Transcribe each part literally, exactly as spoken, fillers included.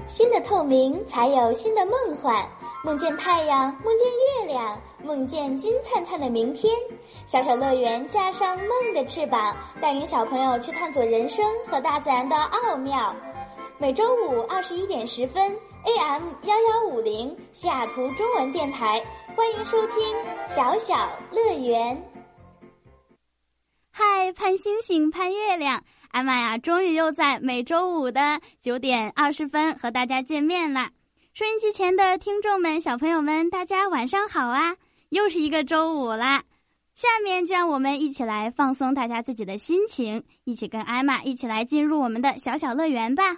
新的透明才有新的梦幻，梦见太阳，梦见月亮，梦见金灿灿的明天。小小乐园加上梦的翅膀，带领小朋友去探索人生和大自然的奥妙。每周五二十一点十分 A M 幺幺五零西雅图中文电台，欢迎收听小小乐园。 嗨，盼星星盼月亮，艾玛呀，终于又在每周五的九点二十分和大家见面了。收音机前的听众们、小朋友们，大家晚上好啊！又是一个周五啦。下面就让我们一起来放松大家自己的心情，一起跟艾玛一起来进入我们的小小乐园吧。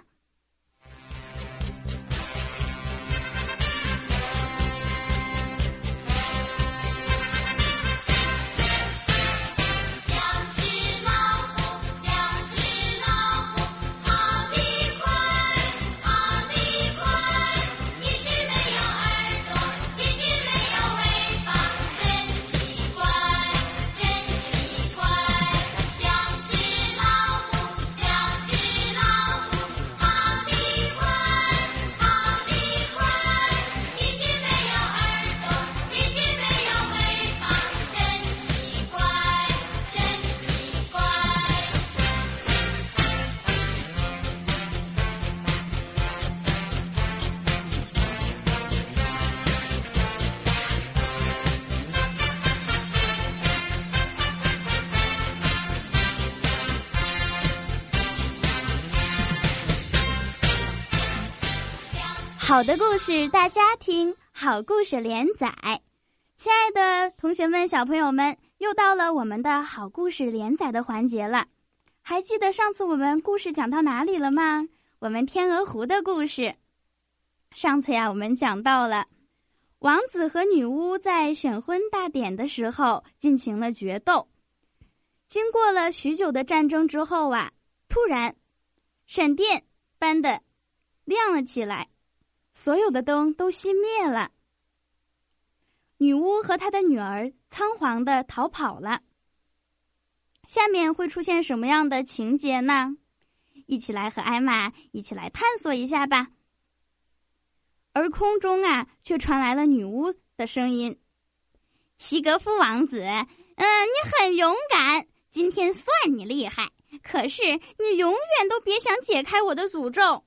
好的故事大家听，好故事连载。亲爱的同学们、小朋友们，又到了我们的好故事连载的环节了。还记得上次我们故事讲到哪里了吗？我们天鹅湖的故事。上次呀，我们讲到了王子和女巫在选婚大典的时候进行了决斗。经过了许久的战争之后啊，突然闪电般的亮了起来，所有的灯都熄灭了。女巫和她的女儿仓皇地逃跑了。下面会出现什么样的情节呢？一起来和艾玛一起来探索一下吧。而空中啊，却传来了女巫的声音：齐格夫王子，嗯、呃，你很勇敢，今天算你厉害，可是你永远都别想解开我的诅咒。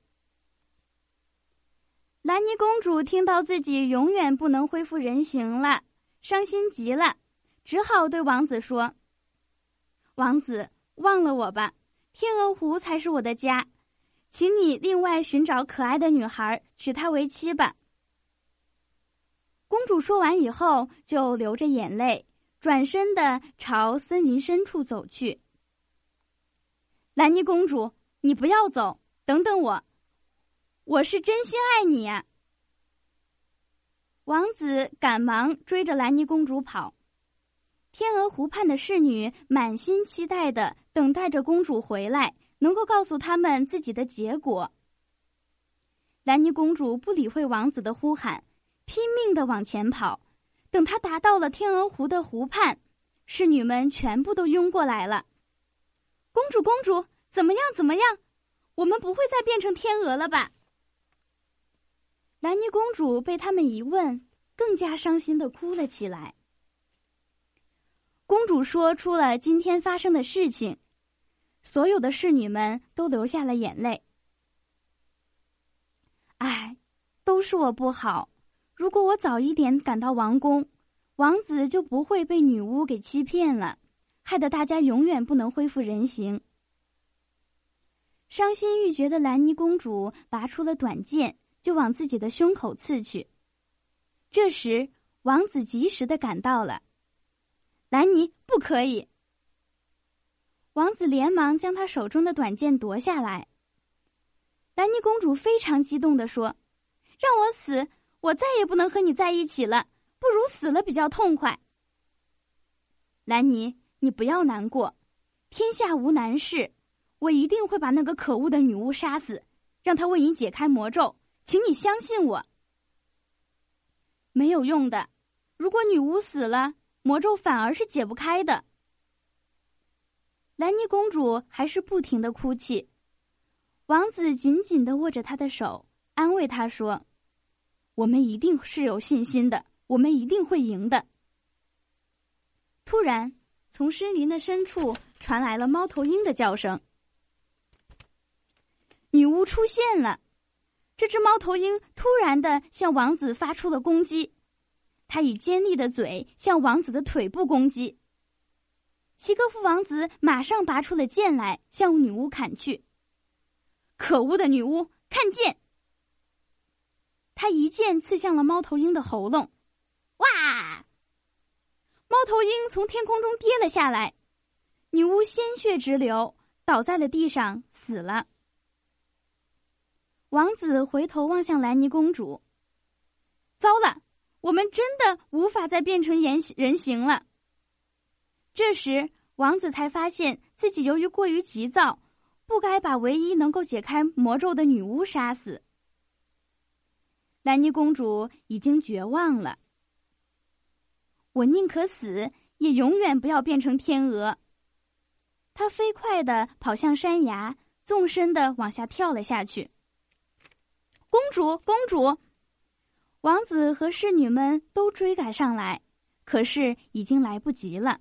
兰妮公主听到自己永远不能恢复人形了，伤心极了，只好对王子说：王子，忘了我吧，天鹅湖才是我的家，请你另外寻找可爱的女孩，娶她为妻吧。公主说完以后，就流着眼泪，转身地朝森林深处走去。兰妮公主，你不要走，等等我，我是真心爱你呀！王子赶忙追着兰妮公主跑。天鹅湖畔的侍女满心期待地等待着公主回来，能够告诉他们自己的结果。兰妮公主不理会王子的呼喊，拼命地往前跑。等她达到了天鹅湖的湖畔，侍女们全部都拥过来了。公主公主，怎么样怎么样？我们不会再变成天鹅了吧？兰妮公主被他们一问，更加伤心地哭了起来。公主说出了今天发生的事情，所有的侍女们都流下了眼泪。唉，都是我不好，如果我早一点赶到王宫，王子就不会被女巫给欺骗了，害得大家永远不能恢复人形。伤心欲绝的兰妮公主拔出了短剑，就往自己的胸口刺去。这时王子及时地赶到了。兰妮，不可以！王子连忙将他手中的短剑夺下来。兰妮公主非常激动地说：让我死，我再也不能和你在一起了，不如死了比较痛快。兰妮，你不要难过，天下无难事，我一定会把那个可恶的女巫杀死，让她为你解开魔咒，请你相信我。没有用的，如果女巫死了，魔咒反而是解不开的。兰妮公主还是不停地哭泣，王子紧紧地握着她的手， 安慰他说：“我们一定是有信心的，我们一定会赢的。”突然，从森林的深处传来了猫头鹰的叫声。女巫出现了，这只猫头鹰突然地向王子发出了攻击，它以尖利的嘴向王子的腿部攻击。齐科夫王子马上拔出了剑来，向女巫砍去。可恶的女巫，看剑！他一剑刺向了猫头鹰的喉咙。哇！猫头鹰从天空中跌了下来，女巫鲜血直流，倒在了地上，死了。王子回头望向兰妮公主。糟了，我们真的无法再变成人形了。这时，王子才发现自己由于过于急躁，不该把唯一能够解开魔咒的女巫杀死。兰妮公主已经绝望了。我宁可死，也永远不要变成天鹅。她飞快地跑向山崖，纵身地往下跳了下去。公主，公主！王子和侍女们都追赶上来，可是已经来不及了。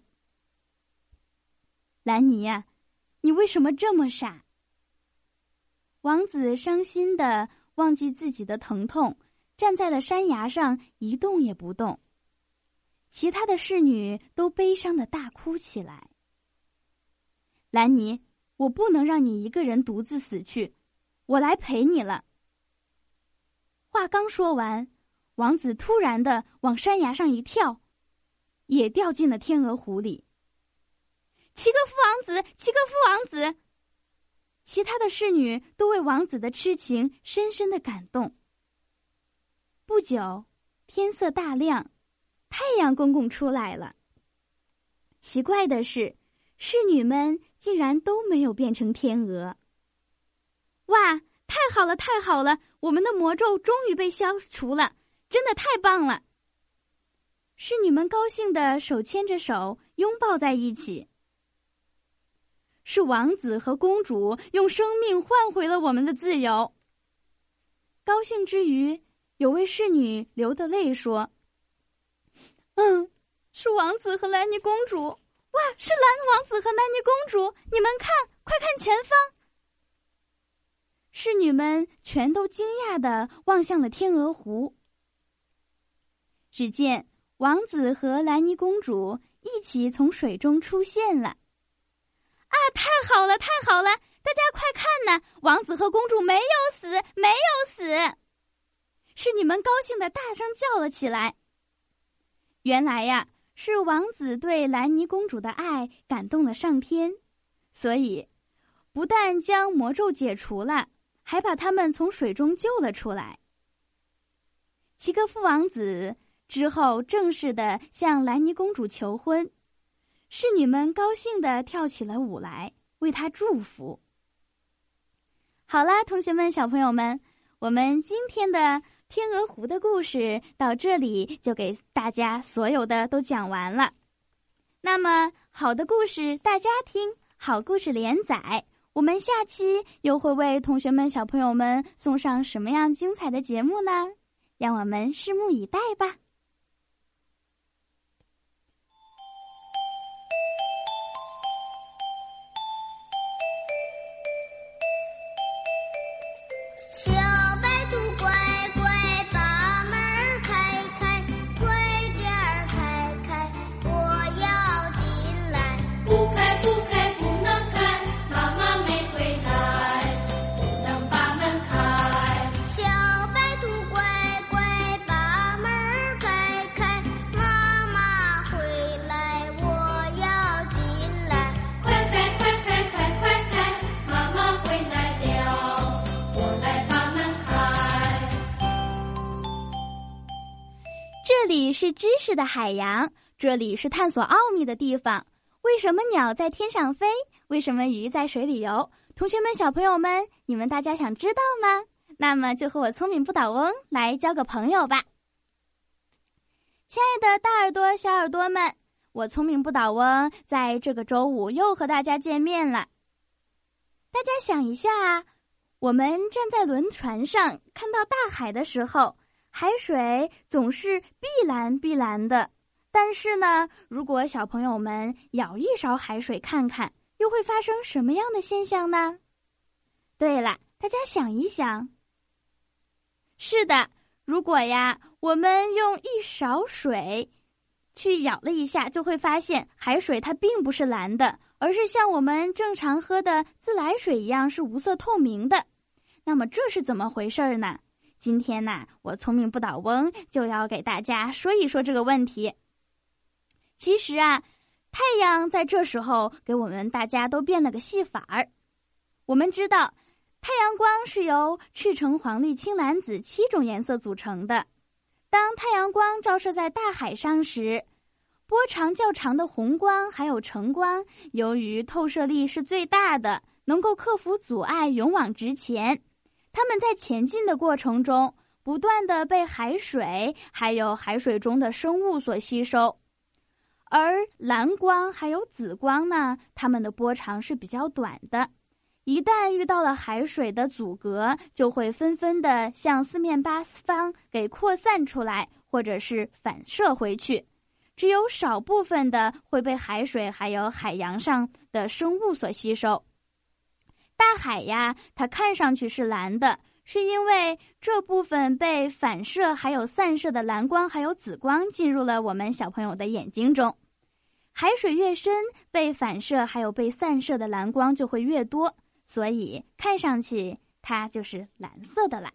兰妮呀，你为什么这么傻？王子伤心地忘记自己的疼痛，站在了山崖上一动也不动。其他的侍女都悲伤地大哭起来。兰妮，我不能让你一个人独自死去，我来陪你了。话刚说完，王子突然地往山崖上一跳，也掉进了天鹅湖里。齐科夫王子，齐科夫王子！其他的侍女都为王子的痴情深深的感动。不久，天色大亮，太阳公公出来了。奇怪的是，侍女们竟然都没有变成天鹅。哇，太好了，太好了！我们的魔咒终于被消除了，真的太棒了！侍女们高兴地手牵着手，拥抱在一起。是王子和公主用生命换回了我们的自由。高兴之余，有位侍女流着泪说：“嗯，是王子和兰妮公主！哇，是蓝王子和兰妮公主！你们看，快看前方！”侍女们全都惊讶地望向了天鹅湖。只见王子和兰妮公主一起从水中出现了。啊，太好了，太好了！大家快看呐，王子和公主没有死，没有死！侍女们高兴地大声叫了起来。原来呀，是王子对兰妮公主的爱感动了上天，所以不但将魔咒解除了，还把他们从水中救了出来。齐科夫王子之后正式地向兰妮公主求婚，侍女们高兴地跳起了舞来，为他祝福。好啦，同学们、小朋友们，我们今天的天鹅湖的故事到这里就给大家所有的都讲完了。那么，好的故事大家听，好故事连载，我们下期又会为同学们、小朋友们送上什么样精彩的节目呢？让我们拭目以待吧。这里是知识的海洋，这里是探索奥秘的地方。为什么鸟在天上飞？为什么鱼在水里游？同学们、小朋友们，你们大家想知道吗？那么就和我聪明不倒翁来交个朋友吧。亲爱的大耳朵、小耳朵们，我聪明不倒翁在这个周五又和大家见面了。大家想一下啊， 我们站在轮船上看到大海的时候，海水总是碧蓝碧蓝的。但是呢，如果小朋友们舀一勺海水看看，又会发生什么样的现象呢？对了，大家想一想。是的，如果呀，我们用一勺水去舀了一下，就会发现海水它并不是蓝的，而是像我们正常喝的自来水一样是无色透明的。那么这是怎么回事呢？今天呢，我聪明不倒翁就要给大家说一说这个问题。其实啊，太阳在这时候给我们大家都变了个戏法儿。我们知道，太阳光是由赤橙黄绿青蓝紫七种颜色组成的。当太阳光照射在大海上时，波长较长的红光还有橙光，由于透射力是最大的，能够克服阻碍，勇往直前。它们在前进的过程中，不断地被海水还有海水中的生物所吸收。而蓝光还有紫光呢，它们的波长是比较短的，一旦遇到了海水的阻隔，就会纷纷的向四面八方给扩散出来，或者是反射回去。只有少部分的会被海水还有海洋上的生物所吸收。大海呀，它看上去是蓝的，是因为这部分被反射还有散射的蓝光还有紫光进入了我们小朋友的眼睛中。海水越深，被反射还有被散射的蓝光就会越多，所以看上去它就是蓝色的啦。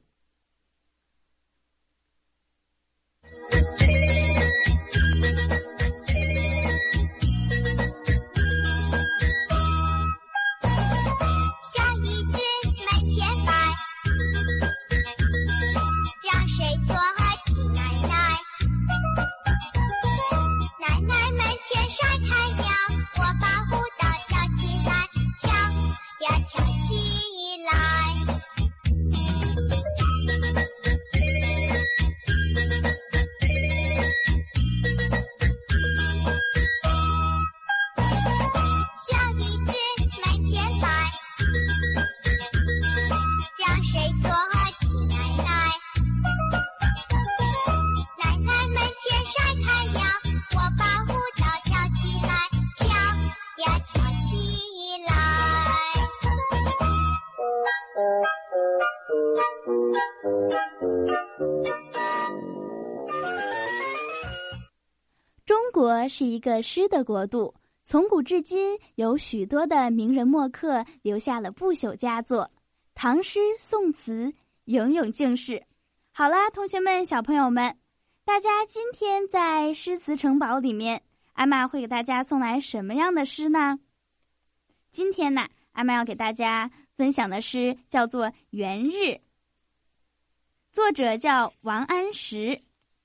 中国是一个诗的国度，从古至今有许多的名人墨客留下了不朽佳作，唐诗宋词永永敬世。好啦，同学们小朋友们，大家今天在诗词城堡里面，艾玛会给大家送来什么样的诗呢？今天呢，艾玛要给大家分享的诗叫做《元日》，作者叫王安石。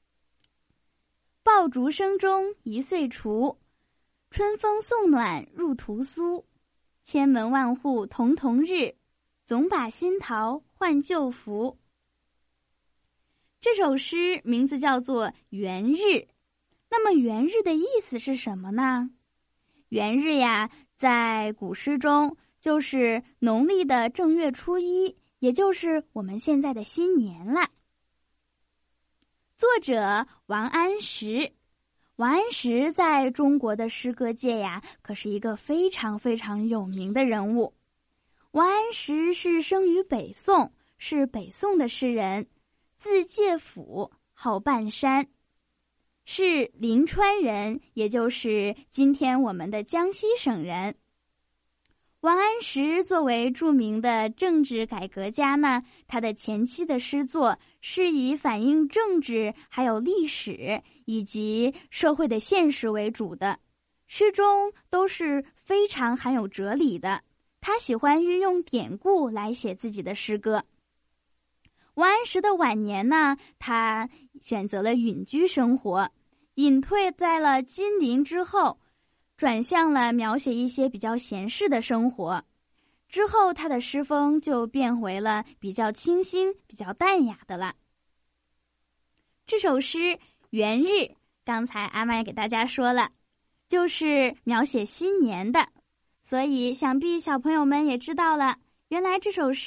爆竹声中一岁除，春风送暖入屠苏。千门万户曈曈日，总把新桃换旧符。这首诗名字叫做《元日》，那么元日的意思是什么呢？元日呀，在古诗中就是农历的正月初一，也就是我们现在的新年了。作者王安石，王安石在中国的诗歌界呀，可是一个非常非常有名的人物。王安石是生于北宋，是北宋的诗人，字介甫，号半山，是临川人，也就是今天我们的江西省人。王安石作为著名的政治改革家呢，他的前期的诗作是以反映政治还有历史以及社会的现实为主的，诗中都是非常含有哲理的。他喜欢运用典故来写自己的诗歌。王安石的晚年呢，他选择了隐居生活，隐退在了金陵之后，转向了描写一些比较闲适的生活。之后他的诗风就变回了比较清新比较淡雅的了。这首诗《元日》，刚才阿妈也给大家说了，就是描写新年的，所以想必小朋友们也知道了，原来这首诗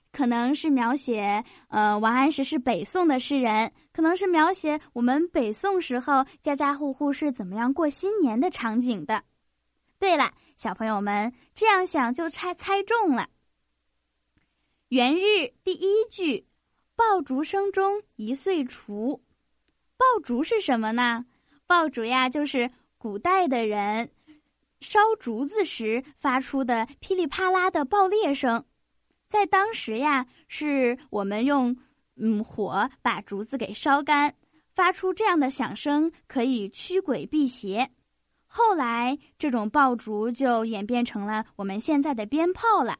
可能是描写呃王安石是北宋的诗人，可能是描写我们北宋时候家家户户是怎么样过新年的场景的。对了，小朋友们这样想就猜猜中了。元日第一句，爆竹声中一岁除。爆竹是什么呢？爆竹呀，就是古代的人烧竹子时发出的噼里啪啦的爆裂声。在当时呀，是我们用嗯火把竹子给烧干，发出这样的响声可以驱鬼辟邪。后来这种爆竹就演变成了我们现在的鞭炮了。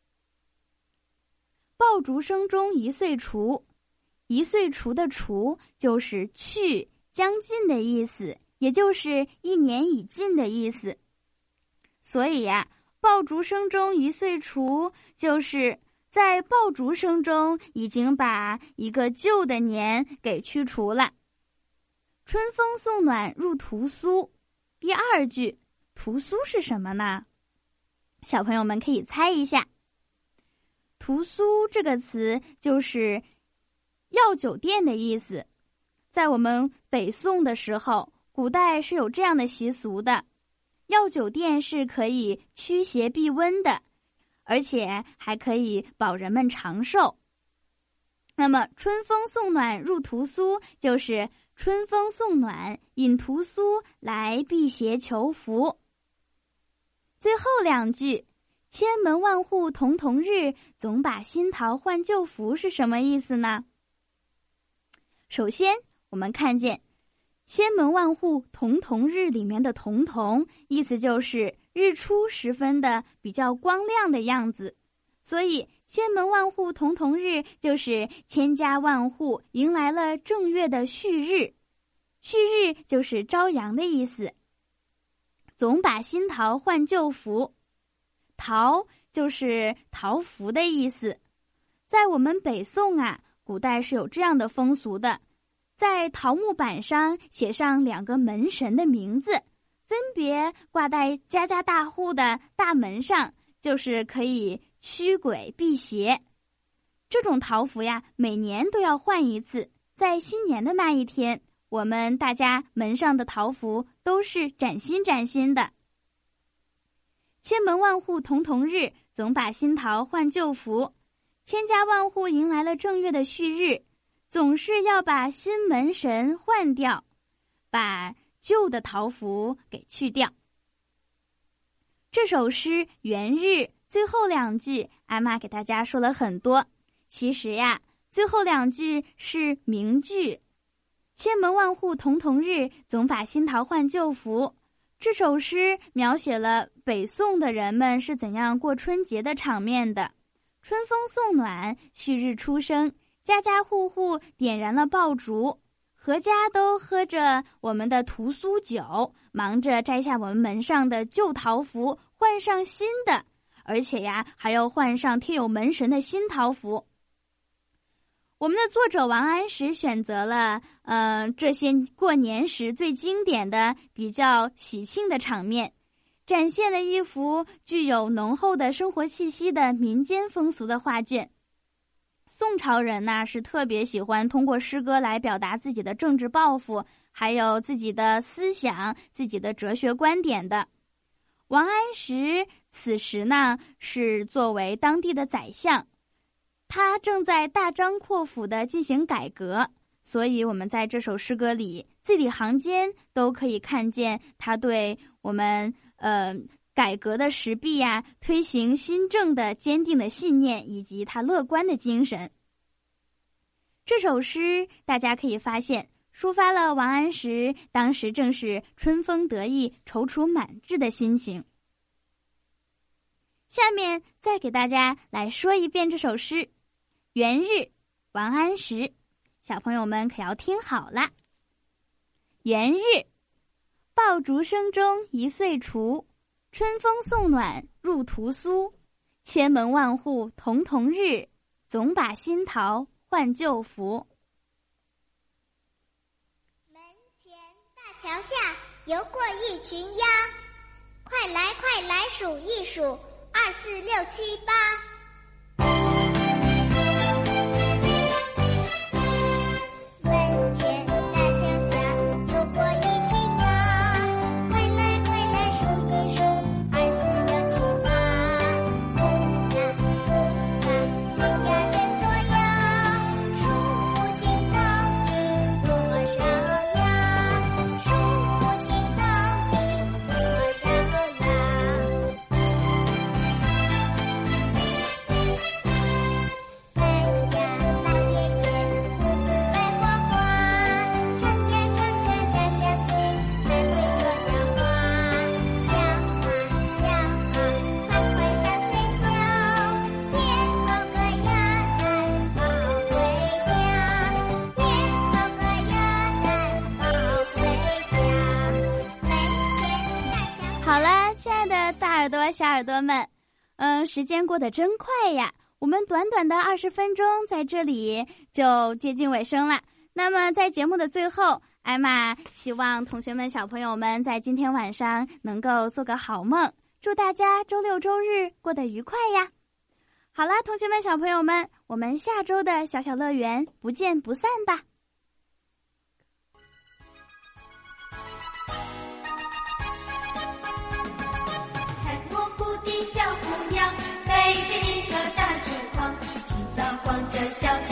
爆竹声中一岁除，一岁除的除就是去将近的意思，也就是一年已尽的意思。所以呀、啊，爆竹声中一岁除，就是在爆竹声中已经把一个旧的年给驱除了。春风送暖入屠苏。第二句，屠苏是什么呢？小朋友们可以猜一下。屠苏这个词就是药酒店的意思。在我们北宋的时候，古代是有这样的习俗的，药酒店是可以驱邪避瘟的，而且还可以保人们长寿。那么春风送暖入屠苏，就是春风送暖引屠苏来辟邪求福。最后两句，千门万户曈曈日，总把新桃换旧符是什么意思呢？首先我们看见千门万户曈曈日里面的曈曈，意思就是日出十分的比较光亮的样子，所以千门万户曈曈日就是千家万户迎来了正月的戌日，戌日就是朝阳的意思。总把新桃换旧符，桃就是桃符的意思。在我们北宋啊，古代是有这样的风俗的，在桃木板上写上两个门神的名字，分别挂在家家大户的大门上，就是可以驱鬼辟邪。这种桃符呀，每年都要换一次，在新年的那一天，我们大家门上的桃符都是崭新崭新的。千门万户曈曈日，总把新桃换旧符。千家万户迎来了正月的戌日，总是要把新门神换掉，把旧的桃符给去掉。这首诗元日最后两句，艾玛给大家说了很多。其实呀，最后两句是名句。千门万户曈曈日，总把新桃换旧符。这首诗描写了北宋的人们是怎样过春节的场面的。春风送暖，戌日初升，家家户户点燃了爆竹，阖家都喝着我们的屠苏酒，忙着摘下我们门上的旧桃符，换上新的，而且呀，还要换上贴有门神的新桃符。我们的作者王安石选择了呃这些过年时最经典的比较喜庆的场面，展现了一幅具有浓厚的生活气息的民间风俗的画卷。宋朝人呢是特别喜欢通过诗歌来表达自己的政治抱负，还有自己的思想、自己的哲学观点的。王安石此时呢是作为当地的宰相，他正在大张阔斧地进行改革，所以我们在这首诗歌里字里行间都可以看见他对我们呃改革的时弊呀、啊、推行新政的坚定的信念，以及他乐观的精神。这首诗大家可以发现抒发了王安石当时正是春风得意、踌躇满志的心情。下面再给大家来说一遍这首诗。元日，王安石，小朋友们可要听好了。元日，爆竹声中一岁除，春风送暖入屠苏，千门万户曈曈日，总把新桃换旧符。 门前大桥下游过一群鸭，快来快来数一数，二四六七八。 耳朵小耳朵们，嗯，时间过得真快呀，我们短短的二十分钟在这里就接近尾声了。那么在节目的最后，艾玛希望同学们小朋友们在今天晚上能够做个好梦，祝大家周六周日过得愉快呀。好啦，同学们小朋友们，我们下周的小小乐园不见不散吧。 采蘑菇的小姑娘背着一个大竹筐，清早光着小